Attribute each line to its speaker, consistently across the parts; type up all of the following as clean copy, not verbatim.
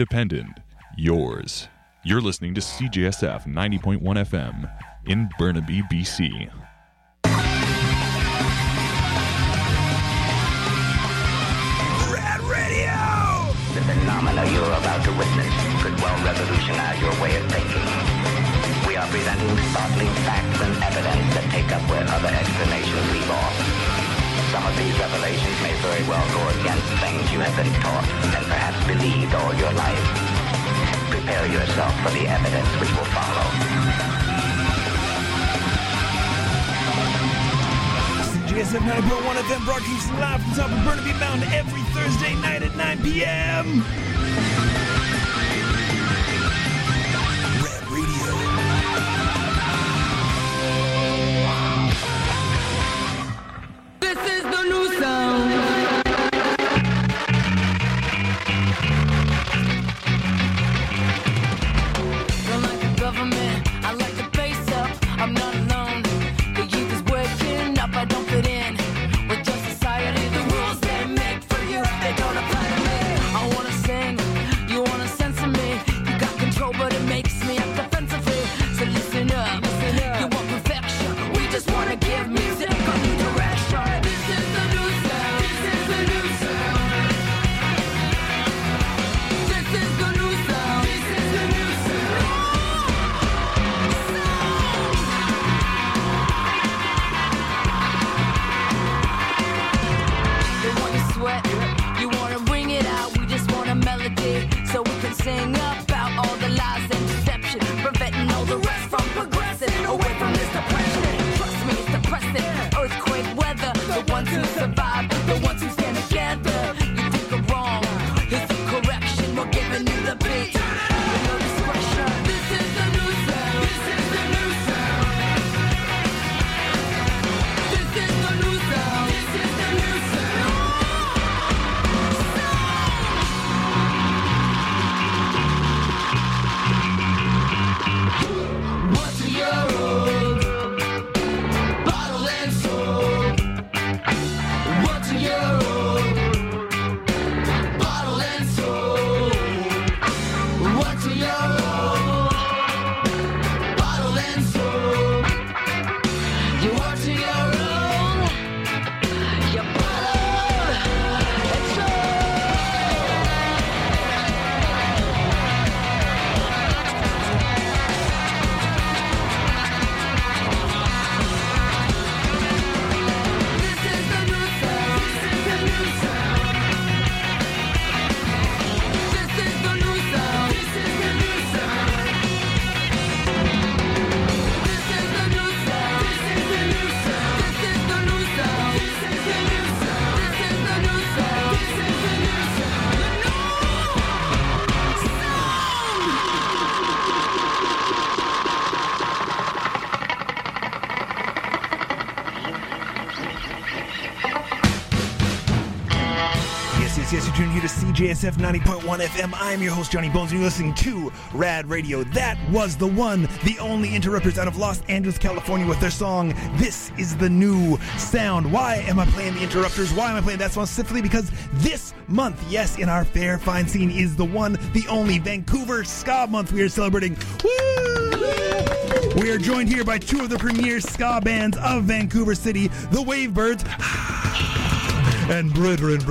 Speaker 1: Independent, yours. You're listening to CJSF 90.1 FM in Burnaby, BC.
Speaker 2: Rad Radio!
Speaker 3: The phenomena you're about to witness could well revolutionize your way of thinking. We are presenting startling facts and evidence that take up where other explanations leave off. Some of these revelations may very well go against things you have been taught and perhaps believed all your life. Prepare yourself for the evidence which will follow.
Speaker 2: CJSF 90.1 FM broadcasting live from top of Burnaby Mountain every Thursday night at 9 p.m. Rad Radio.
Speaker 4: This is the new sound. Don't like the government, I like the face up. I'm not alone. The youth is waking up, I don't fit in with your society. The rules they make for you, they don't apply to me. I wanna sing, you wanna censor me. You got control, but it makes me act defensively. So listen up, you want perfection. We just wanna give music a new direction. This is the new sound. This is the new sound. This is the new sound. This is the new sound. They want you sweat, you wanna bring it out. We just want a melody so we can sing about all the lies and deception, preventing all the rest from progressing away from this depression. Trust me, it's depressing. Earthquake weather, the ones who survive, the ones who stand together. You think I'm wrong, here's the correction. We're giving you the beat. With no discretion. This is the new sound. This is the new sound. This is the new sound. This is the new sound. What's a year old? Bottle and soul. What's a year old? Bottle and soul. What's a year old? Bottle and soul. You what's a year old? Your bottle and soul. This is the new sound. This is the new sound. This is the new sound. This is the new sound. This is the new sound. This is the new sound. This is the new sound. This is the new sound. This is the new sound. This is the new sound. The new
Speaker 2: Yes, you're tuning here to CJSF 90.1 FM. I'm your host, Johnny Bones, and you're listening to Rad Radio. That was the one, the only Interrupters out of Los Angeles, California with their song, This is the New Sound. Why am I playing the Interrupters? Why am I playing that song? Simply because this month, yes, in our fair, fine scene is the one, the only Vancouver Ska Month we are celebrating. Woo! We are joined here by two of the premier ska bands of Vancouver City, the Wavebirds and Brethren.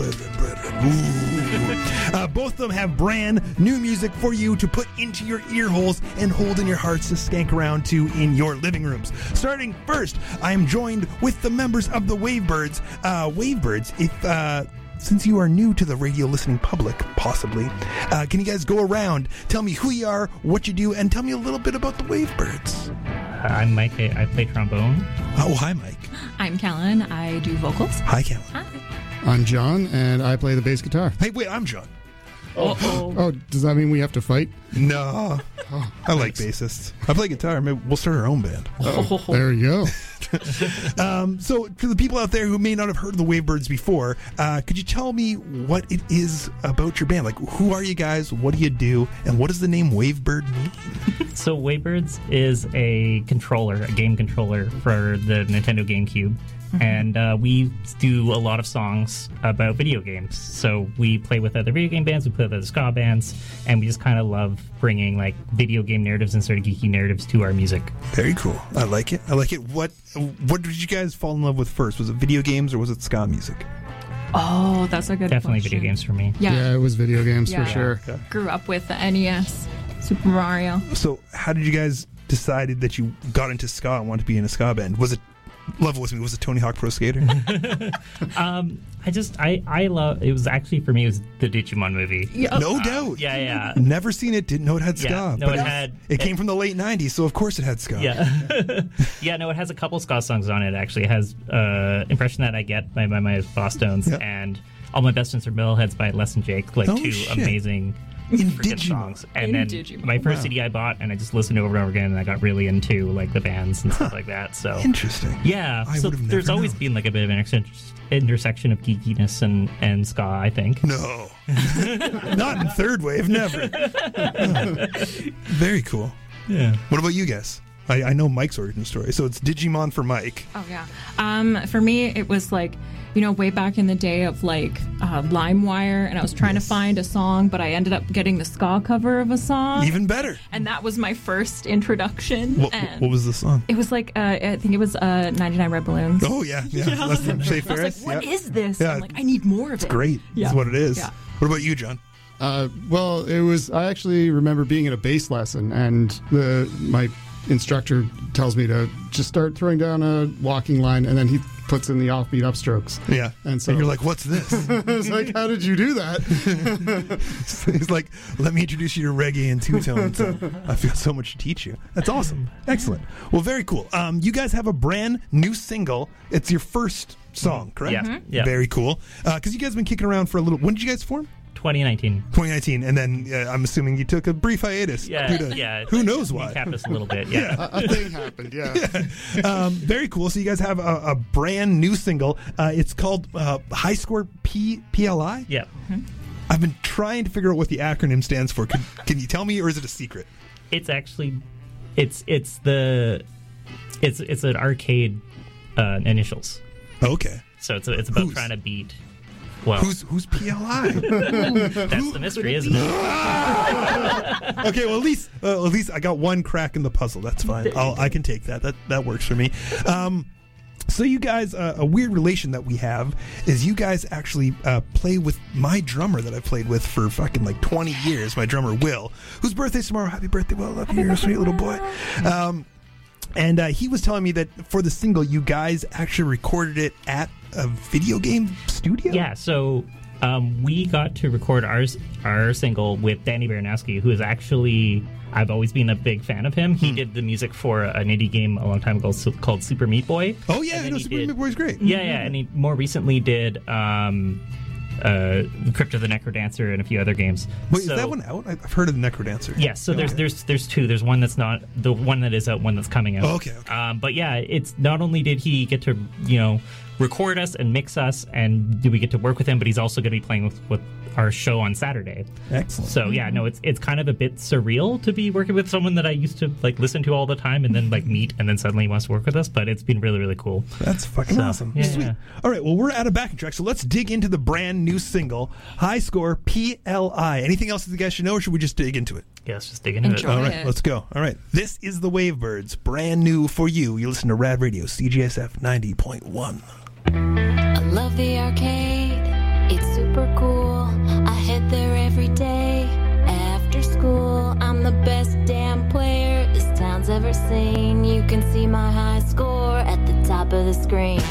Speaker 2: Ooh. Both of them have brand new music for you to put into your ear holes and hold in your hearts to skank around to in your living rooms. Starting first, I am joined with the members of the Wavebirds. Wavebirds, if since you are new to the radio listening public, possibly, can you guys go around, tell me who you are, what you do, and tell me a little bit about the Wavebirds?
Speaker 5: I'm Mike. I play trombone.
Speaker 2: Oh, hi, Mike.
Speaker 6: I'm Callan. I do vocals.
Speaker 2: Hi, Callan.
Speaker 6: Hi.
Speaker 7: I'm John, and I play the bass guitar.
Speaker 2: Hey, wait, I'm John.
Speaker 7: Oh, does that mean we have to fight?
Speaker 2: No. I like bassists. I play guitar. Maybe we'll start our own band.
Speaker 7: There you go.
Speaker 2: So, to the people out there who may not have heard of the Wavebirds before, could you tell me what it is about your band? Like, who are you guys? What do you do? And what does the name Wavebird mean?
Speaker 5: So Wavebirds is a controller, a game controller for the Nintendo GameCube. and we do a lot of songs about video games. So we play with other video game bands, we play with other ska bands, and we just kind of love bringing like video game narratives and sort of geeky narratives to our music.
Speaker 2: Very cool. I like it. What did you guys fall in love with first? Was it video games or was it ska music?
Speaker 6: Oh, that's a good
Speaker 5: Definitely
Speaker 6: question.
Speaker 5: video games for me.
Speaker 7: Yeah, it was video games for sure.
Speaker 2: Okay.
Speaker 6: Grew up with the NES, Super Mario.
Speaker 2: So how did you guys decide that you got into ska and wanted to be in a ska band? Was it level with me? Was it Tony Hawk Pro Skater?
Speaker 5: I love, it was actually for me, it was the Digimon movie.
Speaker 2: No doubt.
Speaker 5: Yeah.
Speaker 2: Never seen it. Didn't know it had ska.
Speaker 5: Yeah, no,
Speaker 2: but
Speaker 5: it had-
Speaker 2: It came from the late '90s, so of course it had ska.
Speaker 5: Yeah. Yeah, no, it has a couple ska songs on it, actually. It has Impression That I Get by my Boss Stones and All My Best Friends Are Metalheads by Les and Jake, like
Speaker 2: Oh,
Speaker 5: two
Speaker 2: shit.
Speaker 5: amazing
Speaker 2: In
Speaker 5: freaking
Speaker 2: Digimon.
Speaker 5: songs. And
Speaker 6: In
Speaker 5: then
Speaker 6: Digimon.
Speaker 5: my first
Speaker 2: Wow.
Speaker 5: CD I bought, and I just listened over and over again, and I got really into like the bands and stuff like that. So
Speaker 2: Interesting.
Speaker 5: yeah,
Speaker 2: I
Speaker 5: so
Speaker 2: would've
Speaker 5: there's
Speaker 2: never
Speaker 5: always
Speaker 2: known.
Speaker 5: been like a bit of an intersection of geekiness and ska, I think.
Speaker 2: No. Not in third wave, never. Oh. Very cool.
Speaker 5: Yeah.
Speaker 2: What about you guys? I know Mike's origin story, so it's Digimon for Mike.
Speaker 6: Oh yeah. For me, it was like, way back in the day of like LimeWire, and I was trying to find a song, but I ended up getting the ska cover of a song,
Speaker 2: Even better.
Speaker 6: and that was my first introduction.
Speaker 2: What
Speaker 6: and
Speaker 2: was the song?
Speaker 6: it was like I think it was 99 Red Balloons.
Speaker 2: Oh, yeah. Less than Shay
Speaker 6: I was
Speaker 2: Ferris.
Speaker 6: like, what is this?
Speaker 2: Yeah.
Speaker 6: I'm like, I need more of it.
Speaker 2: Great.
Speaker 6: Yeah.
Speaker 2: That's what it is.
Speaker 6: Yeah.
Speaker 2: What about you, John?
Speaker 7: Well, it was. I actually remember being in a bass lesson, and my instructor tells me to just start throwing down a walking line, and then he puts in the offbeat upstrokes.
Speaker 2: Yeah.
Speaker 7: And so
Speaker 2: you're like, what's this?
Speaker 7: I was like, how did you do that?
Speaker 2: He's like, let me introduce you to reggae and two-tones. I feel so much to teach you. That's awesome. Excellent. Well, very cool. You guys have a brand new single. It's your first song, correct?
Speaker 5: Yeah. Mhm. Yeah.
Speaker 2: Very cool. Because you guys have been kicking around for a little... When did you guys form?
Speaker 5: 2019.
Speaker 2: 2019. And then I'm assuming you took a brief hiatus.
Speaker 5: Yeah.
Speaker 2: Who knows why?
Speaker 5: Capped us a little bit. Yeah.
Speaker 7: A thing happened. Yeah.
Speaker 2: Very cool. So you guys have a brand new single. It's called High Score PLI?
Speaker 5: Yeah.
Speaker 2: I've been trying to figure out what the acronym stands for. Can you tell me, or is it a secret?
Speaker 5: It's actually, it's an arcade initials.
Speaker 2: Okay.
Speaker 5: So it's about
Speaker 2: Who's?
Speaker 5: trying to beat. Well,
Speaker 2: Who's PLI?
Speaker 5: that's the mystery, isn't it?
Speaker 2: Okay, well at least I got one crack in the puzzle. That's fine. I can take that. That works for me. So you guys, a weird relation that we have is you guys actually play with my drummer that I've played with for fucking like 20 years. My drummer Will, whose birthday's tomorrow. Happy birthday, Will! Love you, you're a sweet little boy. And he was telling me that for the single, you guys actually recorded it at a video game studio?
Speaker 5: Yeah, so we got to record our single with Danny Baranowski, who is actually, I've always been a big fan of him. He did the music for an indie game a long time ago called Super Meat Boy.
Speaker 2: Oh, yeah,
Speaker 5: And
Speaker 2: I
Speaker 5: then
Speaker 2: know
Speaker 5: he
Speaker 2: Super
Speaker 5: did-
Speaker 2: Meat Boy's great.
Speaker 5: Yeah, and he more recently did Crypt of the Necrodancer and a few other games.
Speaker 2: Wait,
Speaker 5: So-
Speaker 2: is that one out? I've heard of the Necrodancer.
Speaker 5: Yes, so there's two. There's one that's not the one that is out, one that's coming out.
Speaker 2: Oh, okay.
Speaker 5: But yeah, it's not only did he get to record us and mix us, and do we get to work with him, but he's also going to be playing with our show on Saturday.
Speaker 2: Excellent.
Speaker 5: So yeah, no, it's kind of a bit surreal to be working with someone that I used to like listen to all the time, and then like meet, and then suddenly he wants to work with us. But it's been really, really cool.
Speaker 2: That's fucking
Speaker 5: So,
Speaker 2: awesome.
Speaker 5: yeah,
Speaker 2: Sweet.
Speaker 5: yeah.
Speaker 2: All right, well, we're out of backing track, so let's dig into the brand new single, High Score PLI. Anything else that you guys should know, or should we just dig into it?
Speaker 5: Yeah, let's just dig into
Speaker 6: Enjoy.
Speaker 5: it.
Speaker 2: All right,
Speaker 6: it.
Speaker 2: let's go. All right, this is the Wavebirds, brand new for you. You listen to Rad Radio, CGSF 90.1.
Speaker 4: I love the arcade, it's super cool. I head there every day after school. I'm the best damn player this town's ever seen. You can see my high score at the top of the screen.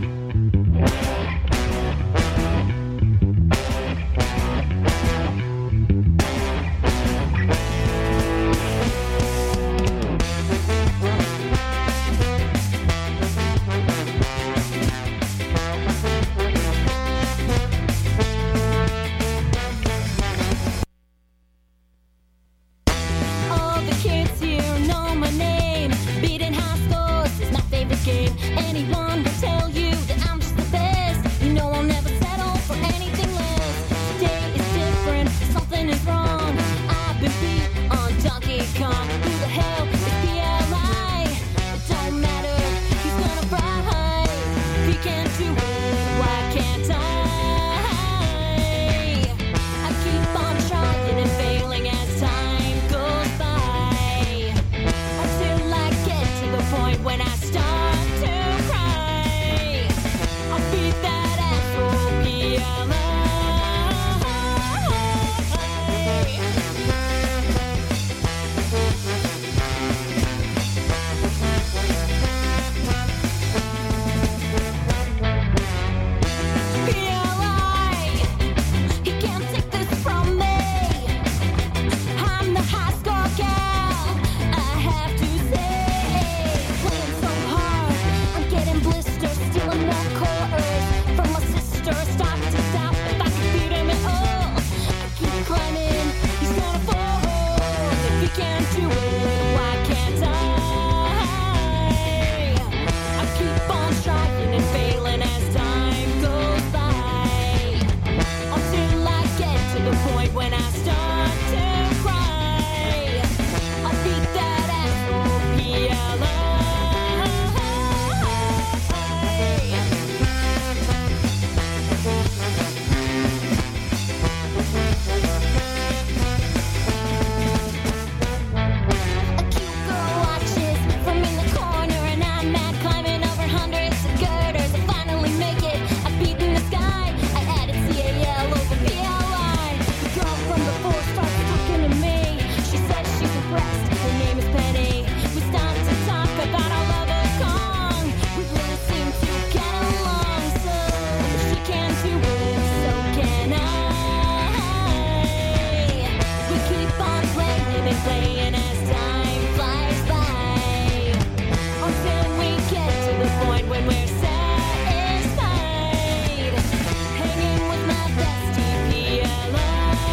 Speaker 4: All the kids here know my name. Beating high scores is my favorite game. Anyone will tell you
Speaker 8: playing as time flies by. Or soon we get to the point when we're satisfied. Hanging with my bestie PLI.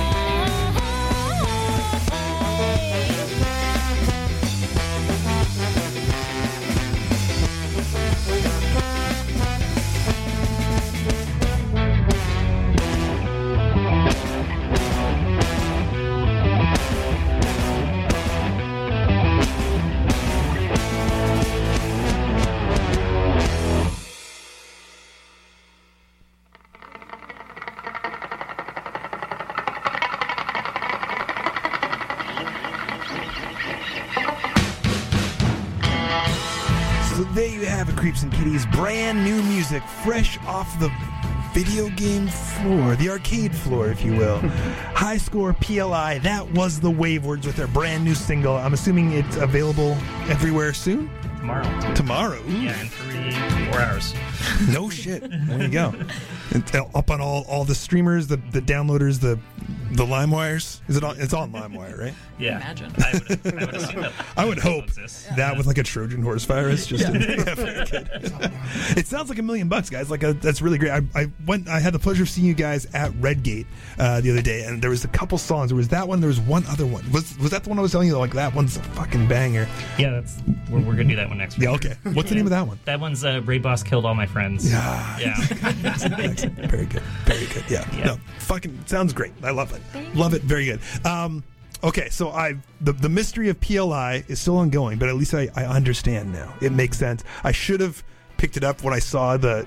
Speaker 2: So there you have it, Creeps and Kitties. Brand new music, fresh off the video game floor, the arcade floor, if you will. High Score PLI, that was the Wavewords with their brand new single. I'm assuming it's available everywhere soon? Tomorrow? Ooh.
Speaker 5: Yeah, in 3-4 hours.
Speaker 2: No shit. There you go. It's up on all the streamers, the downloaders, the LimeWires. Is it on? It's on LimeWire, right?
Speaker 5: Yeah.
Speaker 6: Imagine.
Speaker 5: I would assume that.
Speaker 2: I would hope
Speaker 5: exists.
Speaker 2: that with like a Trojan horse virus. Just yeah, very good. It sounds like $1 million, guys. That's really great. I had the pleasure of seeing you guys at Redgate the other day, and there was a couple songs. There was that one. There was one other one. Was that the one I was telling you? Like that one's a fucking banger.
Speaker 5: Yeah, we're gonna do that one next week.
Speaker 2: Yeah, okay. What's the name of that one?
Speaker 5: That one's Raid Boss Killed All My Friends.
Speaker 2: Yeah. Very good. Very good. Yeah. No, fucking sounds great. I love it. Love it. Very good. Okay, so the mystery of PLI is still ongoing, but at least I understand now. It makes sense. I should have picked it up when I saw the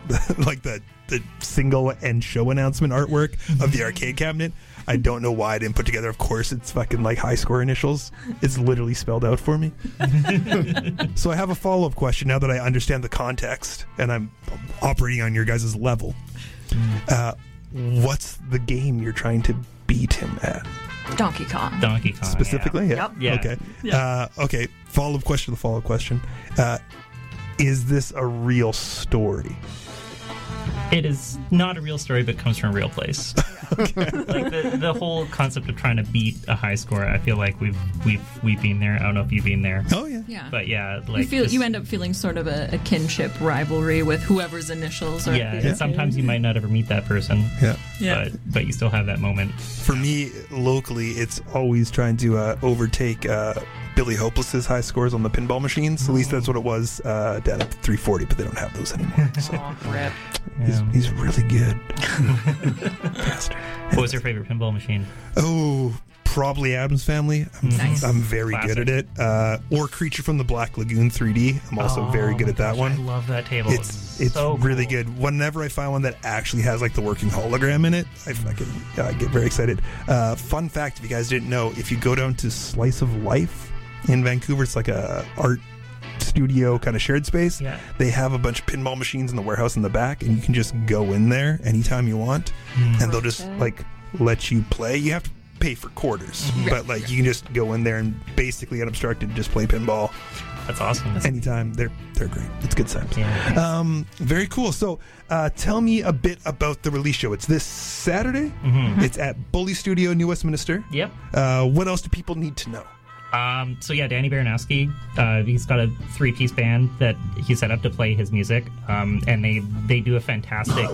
Speaker 2: single and show announcement artwork of the arcade cabinet. I don't know why I didn't put together. Of course, it's fucking like High Score initials. It's literally spelled out for me. So I have a follow-up question now that I understand the context and I'm operating on your guys' level. What's the game you're trying to beat him at?
Speaker 6: Donkey Kong.
Speaker 5: Donkey Kong.
Speaker 2: Specifically?
Speaker 5: Yeah.
Speaker 6: Yep.
Speaker 2: Okay.
Speaker 5: Yeah.
Speaker 2: Okay. Follow-up question. Is this a real story?
Speaker 5: It is not a real story, but comes from a real place. Like the whole concept of trying to beat a high score, I feel like we've been there. I don't know if you've been there.
Speaker 2: Oh yeah.
Speaker 6: Yeah.
Speaker 5: But yeah, like
Speaker 6: you end up feeling sort of a kinship rivalry with whoever's initials are.
Speaker 5: Yeah, and sometimes you might not ever meet that person.
Speaker 2: Yeah.
Speaker 5: But you still have that moment.
Speaker 2: For me, locally, it's always trying to overtake Billy Hopeless's high scores on the pinball machines. At least that's what it was down at the 340, but they don't have those anymore. So.
Speaker 6: Rip.
Speaker 2: He's really good. Bastard.
Speaker 5: What was your favorite pinball machine?
Speaker 2: Oh, probably Addams Family. I'm very
Speaker 5: Classic.
Speaker 2: good at it. Or Creature from the Black Lagoon 3D. I'm also very good at that one.
Speaker 5: I love that table.
Speaker 2: It's
Speaker 5: so
Speaker 2: really
Speaker 5: cool.
Speaker 2: good. Whenever I find one that actually has like the working hologram in it, I get very excited. Fun fact, if you guys didn't know, if you go down to Slice of Life in Vancouver, it's like a art studio kind of shared space.
Speaker 5: Yeah.
Speaker 2: They have a bunch of pinball machines in the warehouse in the back, and you can just go in there anytime you want, and they'll just like let you play. You have to pay for quarters, but like you can just go in there and basically unobstructed just play pinball.
Speaker 5: That's awesome.
Speaker 2: Anytime. They're great. It's good times.
Speaker 5: Yeah.
Speaker 2: Very cool. So tell me a bit about the release show. It's this Saturday. It's at Bully Studio, New Westminster.
Speaker 5: Yep.
Speaker 2: What else do people need to know?
Speaker 5: So yeah, Danny Baranowski, he's got a 3-piece band that he set up to play his music, and they do a fantastic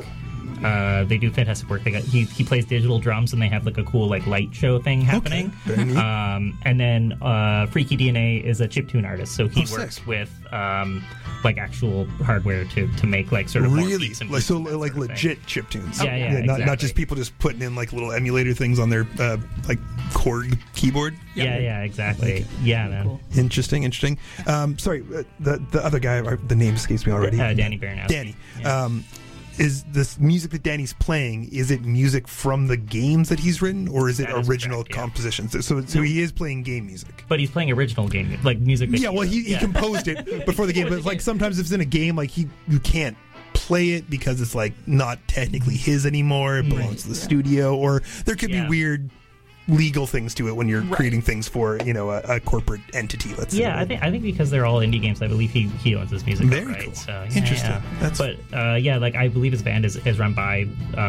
Speaker 5: work. He plays digital drums, and they have like a cool like light show thing happening.
Speaker 2: Okay. Very neat.
Speaker 5: And then Freaky DNA is a chiptune artist, so he works
Speaker 2: sick.
Speaker 5: with like actual hardware to make like sort of more
Speaker 2: Really?
Speaker 5: beats and
Speaker 2: Like,
Speaker 5: beats
Speaker 2: so
Speaker 5: and that
Speaker 2: like
Speaker 5: sort of
Speaker 2: legit chiptunes.
Speaker 5: Yeah,
Speaker 2: not
Speaker 5: exactly.
Speaker 2: just people just putting in like little emulator things on their like Korg keyboard.
Speaker 5: Yeah, exactly. Yeah, man.
Speaker 6: Cool.
Speaker 2: Interesting. Sorry, the other guy, the name escapes me already.
Speaker 5: Danny Baranowski.
Speaker 2: Danny.
Speaker 5: Yeah.
Speaker 2: Is this music that Danny's playing, is it music from the games that he's written, or is it
Speaker 5: That is
Speaker 2: original
Speaker 5: correct, yeah.
Speaker 2: compositions? So he is playing game music.
Speaker 5: But he's playing original game, like music. That
Speaker 2: Yeah, well, he composed it before the game, but like sometimes if it's in a game, like you can't play it because it's like not technically his anymore. It belongs to the studio, or there could be weird legal things to it when you're creating things for a corporate entity. Let's say.
Speaker 5: Yeah, I think because they're all indie games, I believe he owns his music.
Speaker 2: Very
Speaker 5: right?
Speaker 2: cool.
Speaker 5: So, yeah,
Speaker 2: Interesting.
Speaker 5: Yeah. But like I believe his band is run by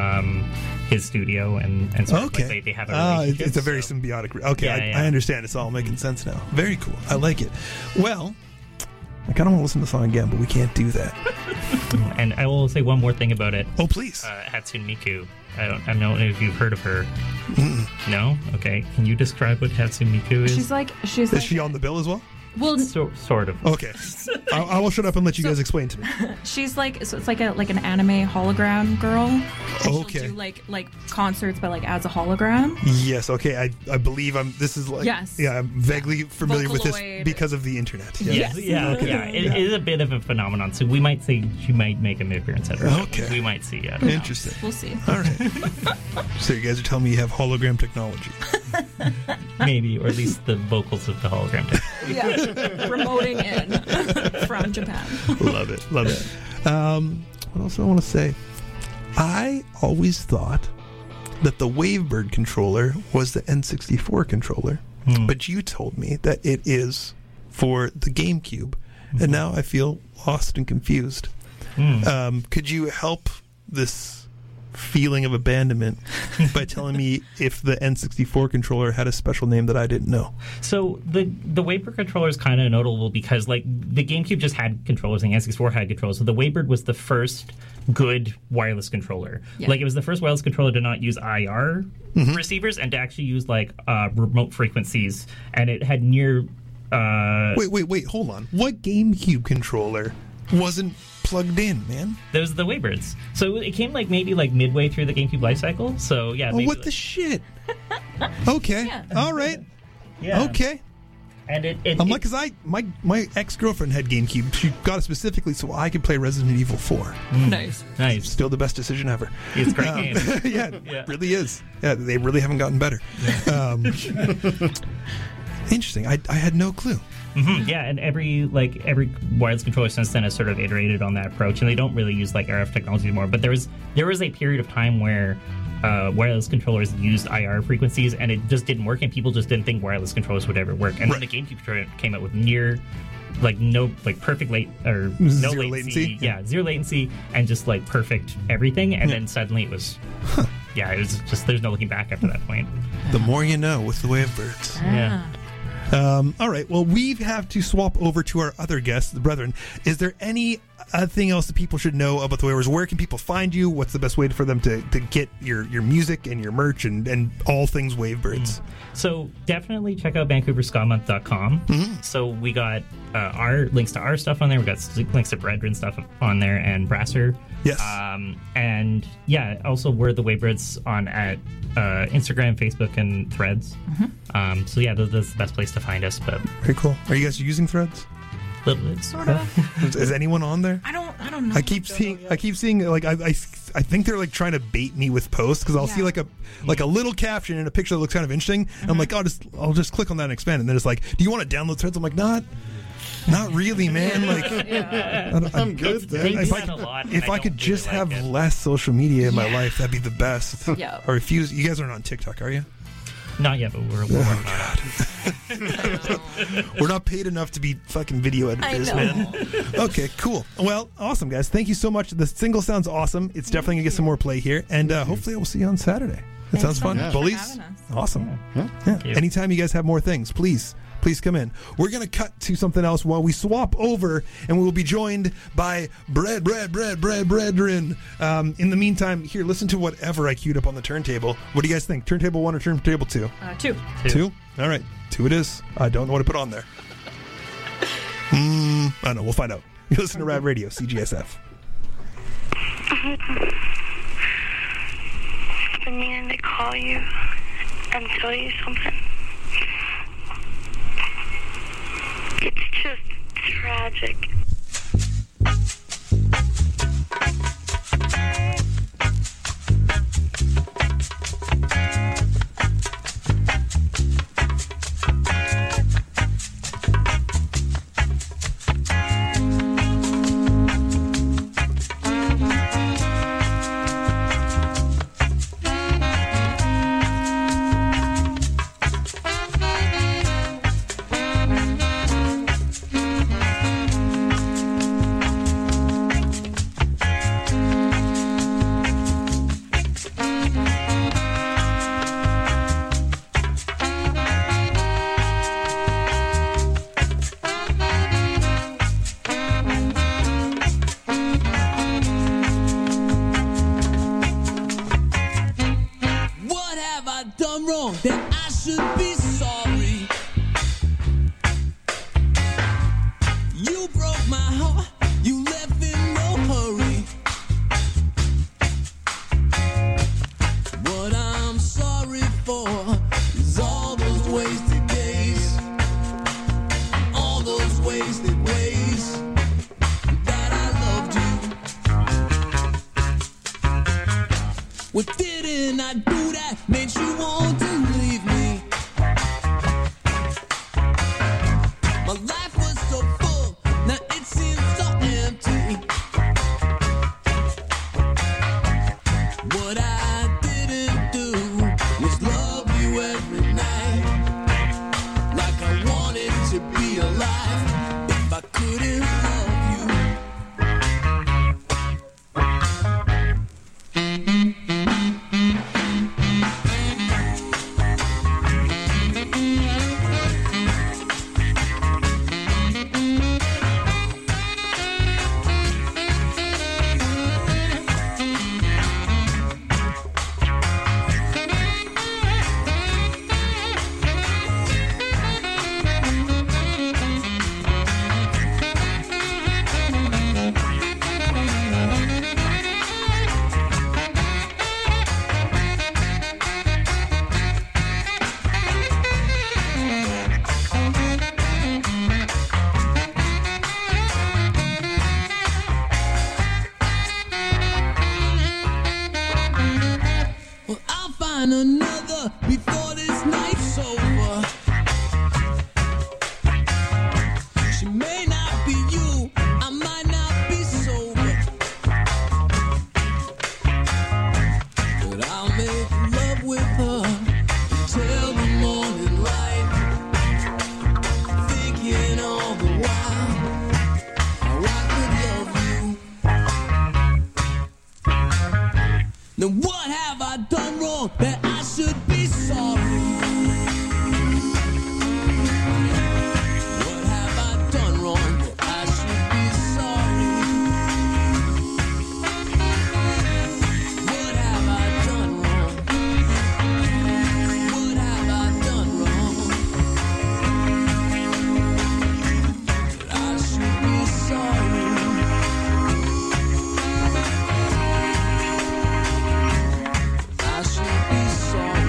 Speaker 5: his studio and so
Speaker 2: okay.
Speaker 5: They have a relationship.
Speaker 2: It's a very symbiotic. Okay,
Speaker 5: Yeah,
Speaker 2: I understand. It's all making sense now. Very cool. I like it. Well, I kind of want to listen to the song again, but we can't do that.
Speaker 5: And I will say one more thing about it.
Speaker 2: Oh, please.
Speaker 5: Hatsune Miku. I don't know if you've heard of her. No? Okay. Can you describe what Hatsune Miku is?
Speaker 2: Is she on the bill as well?
Speaker 6: Well,
Speaker 5: sort of.
Speaker 2: Okay. I will shut up and let you guys explain to me.
Speaker 6: she's like, so it's like an anime hologram girl. And
Speaker 2: Okay.
Speaker 6: She'll do like concerts, but like as a hologram.
Speaker 2: Yes. Okay. I believe this is like.
Speaker 6: Yes.
Speaker 2: Yeah. I'm vaguely familiar with this
Speaker 6: Vocaloid.
Speaker 2: because of the internet.
Speaker 5: Yes. Yeah. It is a bit of a phenomenon. So we might say she might make an appearance at her.
Speaker 2: Okay.
Speaker 5: We might see. I don't know.
Speaker 2: Interesting.
Speaker 6: We'll see.
Speaker 2: All right. So you guys are telling me you have hologram technology.
Speaker 5: Maybe, or at least the vocals of the hologram.
Speaker 6: Yeah. Promoting in from Japan.
Speaker 2: Love it. Love it. What else do I want to say? I always thought that the Wavebird controller was the N64 controller, but you told me that it is for the GameCube, and now I feel lost and confused. Could you help this feeling of abandonment by telling me if the N64 controller had a special name that I didn't know?
Speaker 5: So the Wavebird controller is kind of notable because like the GameCube just had controllers and the N64 had controllers. So the Wavebird was the first good wireless controller. Yeah. Like it was the first wireless controller to not use IR receivers and to actually use like remote frequencies, and it had near.
Speaker 2: Wait! Hold on. What GameCube controller wasn't plugged in, man?
Speaker 5: Those are the Wavebirds. So it came like maybe like midway through the GameCube life cycle. So yeah.
Speaker 2: Oh, what the shit? Okay.
Speaker 6: Yeah.
Speaker 2: All right.
Speaker 5: Yeah.
Speaker 2: Okay.
Speaker 5: And
Speaker 2: I'm like, because my ex-girlfriend had GameCube. She got it specifically so I could play Resident Evil 4.
Speaker 6: Nice.
Speaker 2: Still the best decision ever.
Speaker 5: It's a great game.
Speaker 2: Yeah, it really is. Yeah, they really haven't gotten better. Interesting. I had no clue.
Speaker 5: Yeah, and every wireless controller since then has sort of iterated on that approach, and they don't really use like RF technology anymore. But there was a period of time where wireless controllers used IR frequencies, and it just didn't work, and people just didn't think wireless controllers would ever work. And then the GameCube controller came out with perfect no latency. Yeah, zero latency, and just like perfect everything. And then suddenly it was. Yeah, it was just there's no looking back after that point.
Speaker 2: The more you know with the Wavebirds.
Speaker 5: Yeah.
Speaker 2: All right. Well, we have to swap over to our other guests, the brethren. Is there anything else that people should know about the Wavebirds? Where can people find you? What's the best way for them to get your music and your merch and all things Wavebirds?
Speaker 5: So definitely check out VancouverSkaMonth.com. So we got our links to our stuff on there. We got links to Brethren stuff on there and Brasser.
Speaker 2: Yes.
Speaker 5: And yeah, also we're the Wavebirds on at Instagram, Facebook, and Threads. So yeah, that's the best place to find us. But
Speaker 2: very cool. Are you guys using Threads?
Speaker 5: Little bit,
Speaker 6: sort of.
Speaker 2: Is anyone on there?
Speaker 6: I don't know.
Speaker 2: I keep seeing like I think they're like trying to bait me with posts because I'll see like a little caption and a picture that looks kind of interesting. And I'm like, I'll just click on that and expand. And then it's like, do you want to download Threads? I'm like, not really, man. Like,
Speaker 7: I'm good then.
Speaker 5: They do that a lot, and
Speaker 2: if I could
Speaker 5: don't
Speaker 2: just
Speaker 5: really
Speaker 2: have
Speaker 5: like it.
Speaker 2: less social media in my life, that'd be the best.
Speaker 6: Yeah.
Speaker 2: Or if you guys aren't on TikTok, are you?
Speaker 5: Not yet, but we're working on it.
Speaker 2: We're not paid enough to be fucking video editors, man. Okay, cool. Well, awesome, guys. Thank you so much. The single sounds awesome. It's definitely going to get some more play here. And hopefully I will see you on Saturday. That sounds fun.
Speaker 7: much
Speaker 6: for
Speaker 2: Bullies?
Speaker 6: having us.
Speaker 2: Awesome.
Speaker 7: Yeah.
Speaker 2: Yeah. Anytime you guys have more things, please come in. We're going to cut to something else while we swap over, and we will be joined by Brethren. In the meantime, here, listen to whatever I queued up on the turntable. What do you guys think? Turntable 1 or turntable 2?
Speaker 6: 2.
Speaker 2: 2? All right. 2 it is. I don't know what to put on there. I don't know. We'll find out. You listen to Rad Radio, CGSF.
Speaker 9: I've been meaning to call you and tell you something. It's just tragic.
Speaker 10: life if I couldn't love you. Well, I'll find another before this night's over. She may not be you, I might not be sober, but I'll make love with her till the morning light, thinking all the while how I could love you. Now what have I done wrong that I should be sorry? What have I done wrong that I should be sorry? What have I done wrong? What have I done wrong that I should be sorry? I should be sorry.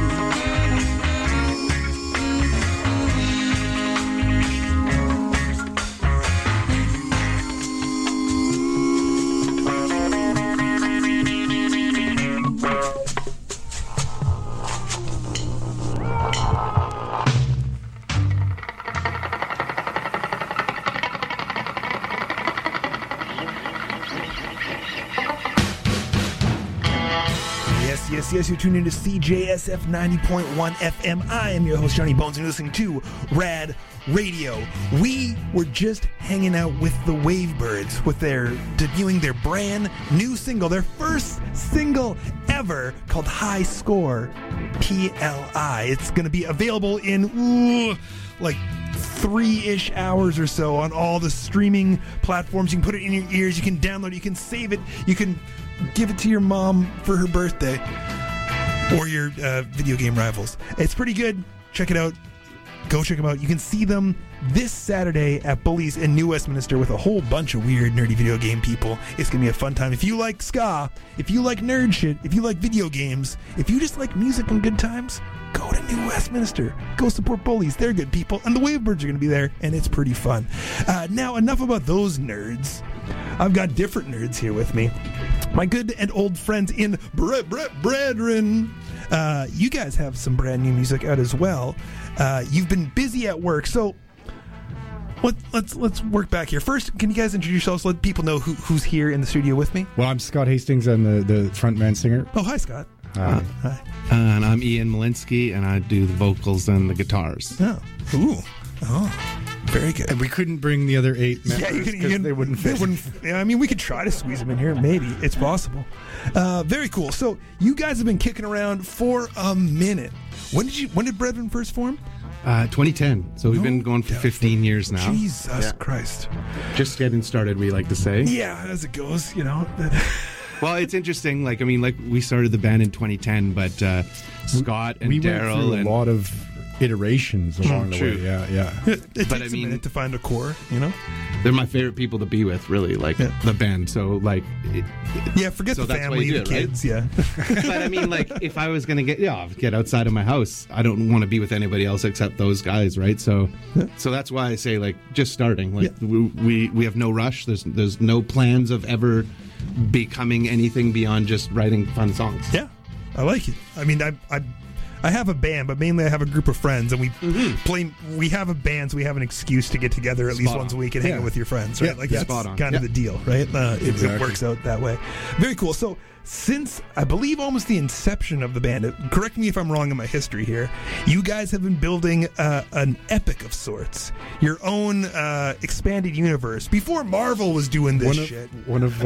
Speaker 2: Yes, you're tuned into CJSF 90.1 FM. I am your host, Johnny Bones, and you're listening to Rad Radio. We were just hanging out with the Wavebirds with their debuting their brand new single, their first single ever, called High Score PLI. It's going to be available in like 3-ish hours or so on all the streaming platforms. You can put it in your ears, you can download it, you can save it, you can give it to your mom for her birthday or your video game rivals. It's pretty good. Check it out. Go check them out. You can see them this Saturday at Bullies in New Westminster with a whole bunch of weird, nerdy video game people. It's going to be a fun time. If you like ska, if you like nerd shit, if you like video games, if you just like music and good times, go to New Westminster. Go support Bullies. They're good people. And the Wavebirds are going to be there, and it's pretty fun. Now, enough about those nerds. I've got different nerds here with me. My good and old friends in Brethren. You guys have some brand new music out as well. You've been busy at work, so let's work back here. First, can you guys introduce yourselves? Let people know who's here in the studio with me.
Speaker 11: Well, I'm Scott Hastings. I'm the frontman singer.
Speaker 2: Oh, hi, Scott.
Speaker 11: Hi.
Speaker 12: And I'm Ian Malinsky, and I do the vocals and the guitars.
Speaker 2: Oh, ooh, oh, very good.
Speaker 11: And we couldn't bring the other 8 members because they wouldn't fit.
Speaker 2: Yeah, I mean, we could try to squeeze them in here. Maybe it's possible. Very cool. So you guys have been kicking around for a minute. When did Brethren first form?
Speaker 12: 2010. So we've been going for 15 years now.
Speaker 2: Jesus Christ.
Speaker 12: Just getting started, we like to say.
Speaker 2: Yeah, as it goes, you know.
Speaker 12: Well, it's interesting. Like we started the band in 2010, but Scott and Daryl
Speaker 11: and a lot of iterations along the way. Yeah.
Speaker 2: It takes a minute to find a core, you know.
Speaker 12: They're my favorite people to be with, really, like the band. So, like,
Speaker 2: forget the family, the kids, right?
Speaker 12: But I mean, like, if I was gonna get outside of my house, I don't want to be with anybody else except those guys, right? So that's why I say, like, just starting. Like, we have no rush. There's no plans of ever becoming anything beyond just writing fun songs.
Speaker 2: Yeah, I like it. I mean, I have a band, but mainly I have a group of friends, and we play. We have a band, so we have an excuse to get together at least once a week and hang out with your friends, right? Like that's kind of the deal, right? It works out that way. Very cool. So since I believe almost the inception of the band, correct me if I'm wrong in my history here, you guys have been building an epic of sorts, your own expanded universe before Marvel was doing this shit.
Speaker 11: One of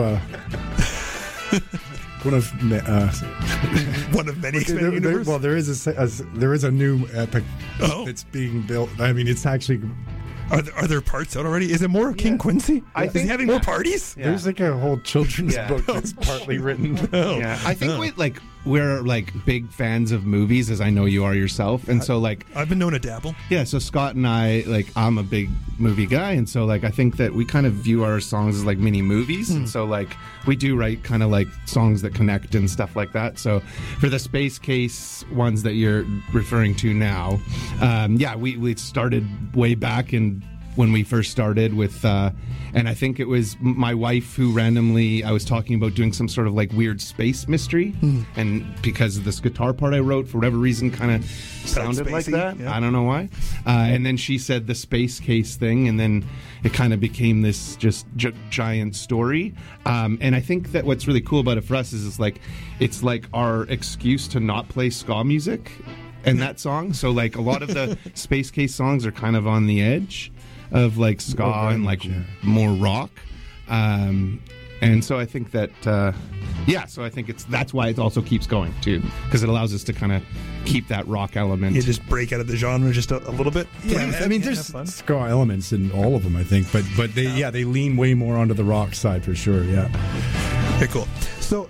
Speaker 2: many expanded universes.
Speaker 11: Well, there is a new epic that's being built. I mean, it's actually.
Speaker 2: Are there parts out already? Is it more King Quincy?
Speaker 12: I think
Speaker 2: is he having more parties?
Speaker 11: There's like a whole children's book that's partly written.
Speaker 12: Yeah, I think we're like big fans of movies, as I know you are yourself, and so like
Speaker 2: I've been known to dabble.
Speaker 12: Yeah, so Scott and I, like, I'm a big movie guy, and so like I think that we kind of view our songs as like mini movies, and so like we do write kind of like songs that connect and stuff like that. So for the Space Case ones that you're referring to now, we started way back in when we first started with, and I think it was my wife who randomly, I was talking about doing some sort of like weird space mystery, and because of this guitar part I wrote, for whatever reason, kind of sounded like that. Yeah. I don't know why. And then she said the Space Case thing, and then it kind of became this just giant story. And I think that what's really cool about it for us is it's like our excuse to not play ska music in that song. So like a lot of the Space Case songs are kind of on the edge of like ska and like more rock, and so I think that so I think that's why it also keeps going too, because it allows us to kind of keep that rock element.
Speaker 2: You just break out of the genre just a little bit.
Speaker 11: I mean, there's ska elements in all of them, I think, but they lean way more onto the rock side for sure. Yeah.
Speaker 2: Okay, cool. So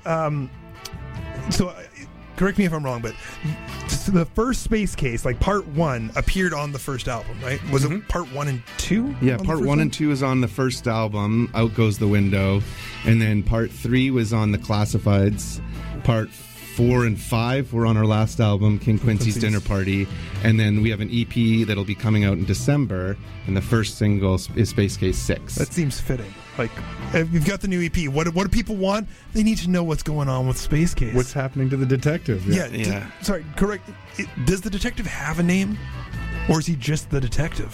Speaker 2: correct me if I'm wrong, but the first Space Case, like part 1, appeared on the first album, right? Was it part 1 and 2?
Speaker 12: Yeah, part 1 and 2 is on the first album, Out Goes the Window, and then part 3 was on the Classifieds. Part 4 and 5 were on our last album, King Quincy's Dinner Party, and then we have an EP that'll be coming out in December, and the first single is Space Case 6.
Speaker 2: That seems fitting. Like, if you've got the new EP, what do people want? They need to know what's going on with Space Case.
Speaker 11: What's happening to the detective?
Speaker 2: Yeah. Sorry, correct. Does the detective have a name? Or is he just the detective?